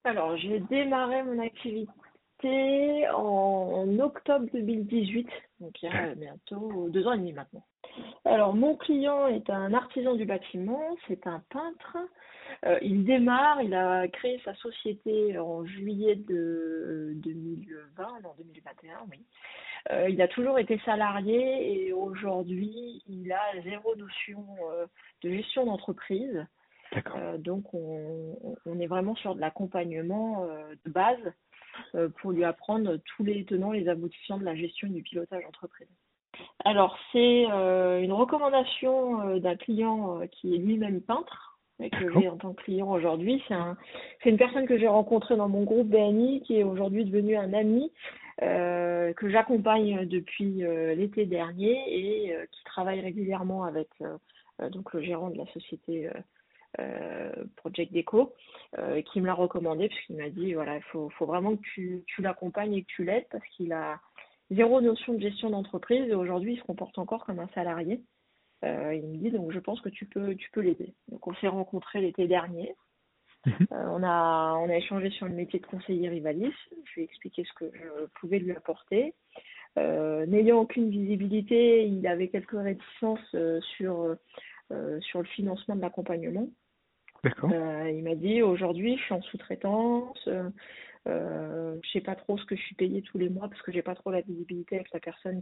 Alors, j'ai démarré mon activité en octobre 2018, donc il y a bientôt 2 ans et demi maintenant. Alors, mon client est un artisan du bâtiment, c'est un peintre. Il démarre, il a créé sa société en juillet de 2020, non 2021, oui. Il a toujours été salarié et aujourd'hui, il a zéro notion de gestion d'entreprise. D'accord. Donc, on est vraiment sur de l'accompagnement de base pour lui apprendre tous les tenants, les aboutissants de la gestion et du pilotage d'entreprise. Alors, c'est une recommandation d'un client qui est lui-même peintre et que D'accord. j'ai en tant que client aujourd'hui. C'est une personne que j'ai rencontrée dans mon groupe BNI qui est aujourd'hui devenu un ami que j'accompagne depuis l'été dernier et qui travaille régulièrement avec donc le gérant de la société Project Deco, qui me l'a recommandé parce qu'il m'a dit voilà, il faut vraiment que tu l'accompagnes et que tu l'aides parce qu'il a zéro notion de gestion d'entreprise et aujourd'hui il se comporte encore comme un salarié. Il me dit donc je pense que tu peux l'aider. Donc on s'est rencontrés l'été dernier. Mhm. On a échangé sur le métier de conseiller Rivalis. Je lui ai expliqué ce que je pouvais lui apporter. N'ayant aucune visibilité, il avait quelques réticences sur le financement de l'accompagnement. D'accord. Il m'a dit aujourd'hui je suis en sous-traitance, je sais pas trop ce que je suis payée tous les mois parce que j'ai pas trop la visibilité avec la personne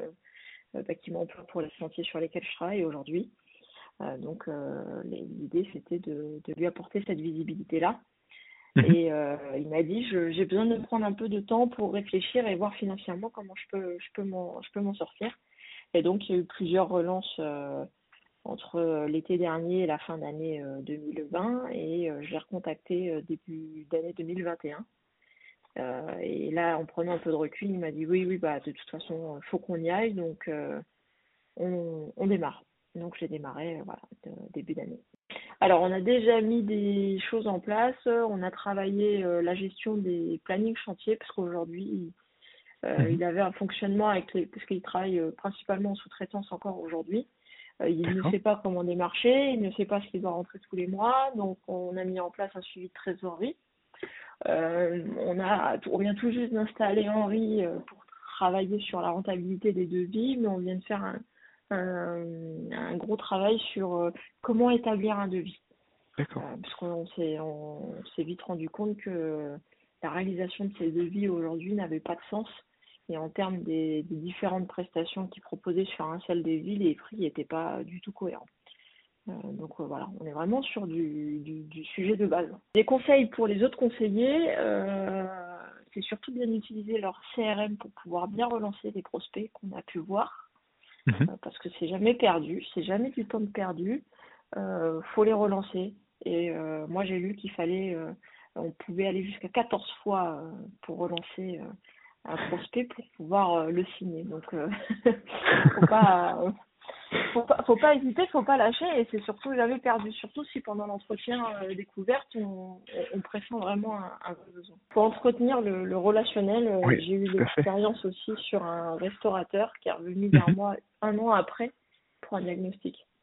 qui m'emploie pour les chantiers sur lesquels je travaille aujourd'hui. Donc l'idée c'était de lui apporter cette visibilité-là. Mhm. Et il m'a dit j'ai besoin de prendre un peu de temps pour réfléchir et voir financièrement comment je peux m'en sortir. Et donc il y a eu plusieurs relances entre l'été dernier et la fin d'année 2020 et je l'ai recontacté début d'année 2021. Et là, en prenant un peu de recul, il m'a dit oui, bah de toute façon, il faut qu'on y aille, donc on démarre. Donc j'ai démarré voilà, début d'année. Alors on a déjà mis des choses en place, on a travaillé la gestion des plannings chantiers parce qu'aujourd'hui Mhm. il avait un fonctionnement parce qu'il travaille principalement en sous-traitance encore aujourd'hui. Il ne D'accord. sait pas comment démarcher, il ne sait pas ce qu'il doit rentrer tous les mois, donc on a mis en place un suivi de trésorerie. On vient tout juste d'installer Henri pour travailler sur la rentabilité des devis, mais on vient de faire un gros travail sur comment établir un devis. D'accord. Parce qu'on s'est vite rendu compte que la réalisation de ces devis aujourd'hui n'avait pas de sens. Et en termes des différentes prestations qu'ils proposaient sur un seul devis, les prix n'étaient pas du tout cohérents. Donc voilà, on est vraiment sur du sujet de base. Des conseils pour les autres conseillers, c'est surtout bien utiliser leur CRM pour pouvoir bien relancer les prospects qu'on a pu voir, Mhm. parce que c'est jamais perdu, c'est jamais du temps de perdu. Faut les relancer. Et moi j'ai lu on pouvait aller jusqu'à 14 fois pour relancer un prospect pour pouvoir le signer. Donc faut pas faut pas hésiter, faut pas lâcher et c'est surtout jamais perdu. Surtout si pendant l'entretien découverte on pressent vraiment un vrai besoin. Faut entretenir le relationnel. Oui, J'ai eu tout à fait. l'expérience aussi sur un restaurateur qui est revenu vers Mhm. moi 1 an après pour un diagnostic.